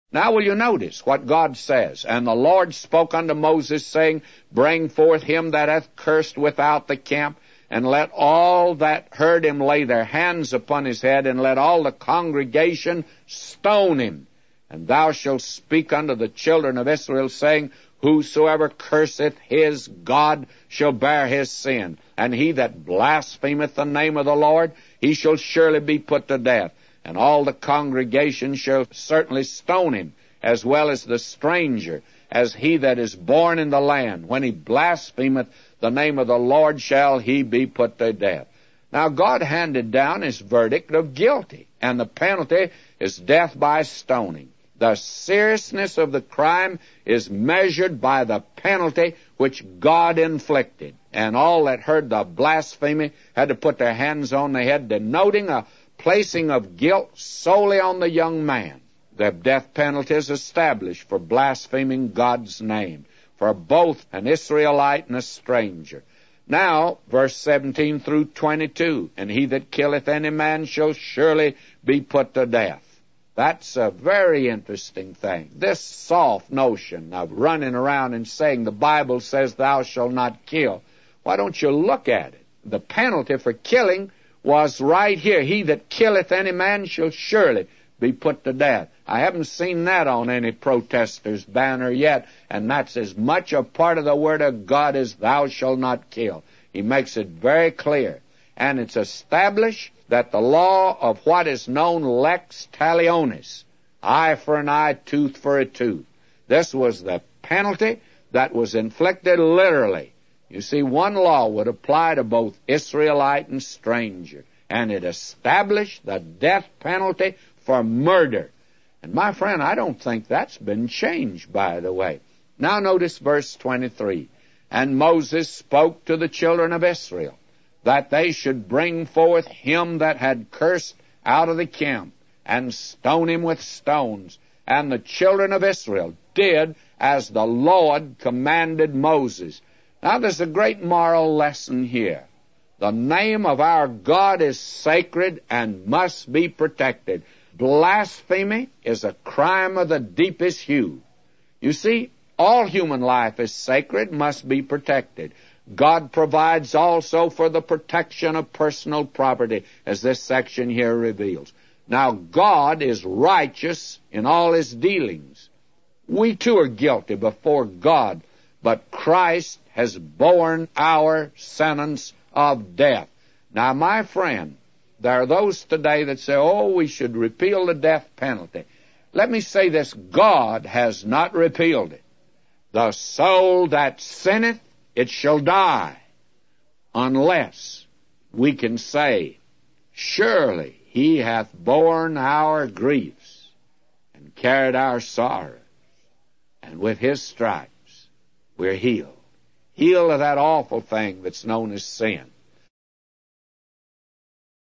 Now will you notice what God says? And the Lord spoke unto Moses, saying, Bring forth him that hath cursed without the camp, and let all that heard him lay their hands upon his head, and let all the congregation stone him. And thou shalt speak unto the children of Israel, saying, Whosoever curseth his God shall bear his sin. And he that blasphemeth the name of the Lord, he shall surely be put to death. And all the congregation shall certainly stone him, as well as the stranger, as he that is born in the land. When he blasphemeth the name of the Lord, shall he be put to death. Now God handed down his verdict of guilty, and the penalty is death by stoning. The seriousness of the crime is measured by the penalty which God inflicted. And all that heard the blasphemy had to put their hands on the head, denoting a placing of guilt solely on the young man. The death penalty is established for blaspheming God's name, for both an Israelite and a stranger. Now, verse 17 through 22, And he that killeth any man shall surely be put to death. That's a very interesting thing. This soft notion of running around and saying the Bible says thou shalt not kill. Why don't you look at it? The penalty for killing was right here. He that killeth any man shall surely be put to death. I haven't seen that on any protester's banner yet, and that's as much a part of the Word of God as thou shalt not kill. He makes it very clear. And it's established that the law of what is known lex talionis, eye for an eye, tooth for a tooth. This was the penalty that was inflicted literally. You see, one law would apply to both Israelite and stranger, and it established the death penalty for murder. And my friend, I don't think that's been changed, by the way. Now notice verse 23. And Moses spoke to the children of Israel, that they should bring forth him that had cursed out of the camp, and stone him with stones. And the children of Israel did as the Lord commanded Moses. Now there's a great moral lesson here. The name of our God is sacred and must be protected. Blasphemy is a crime of the deepest hue. You see, all human life is sacred, must be protected. God provides also for the protection of personal property, as this section here reveals. Now, God is righteous in all his dealings. We too are guilty before God, but Christ has borne our sentence of death. Now, my friend, there are those today that say, we should repeal the death penalty. Let me say this, God has not repealed it. The soul that sinneth, it shall die, unless we can say, surely he hath borne our griefs and carried our sorrows, and with his stripes we're healed. Healed of that awful thing that's known as sin.